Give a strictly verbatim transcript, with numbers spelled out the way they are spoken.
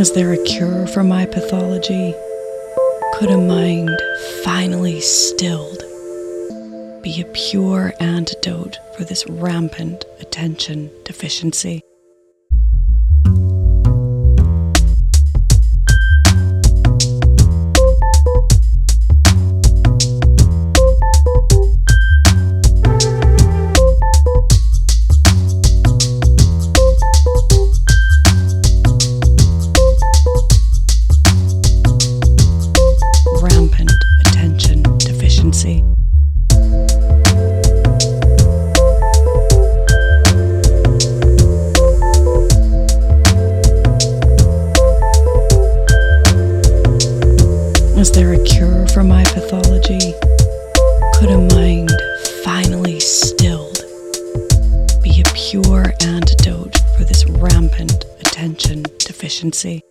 Is there a cure for my pathology? Could a mind finally stilled be a pure antidote for this rampant attention deficiency? Rampant attention deficiency. Is there a cure for my pathology? Could a mind finally stilled be a pure antidote for this rampant attention deficiency?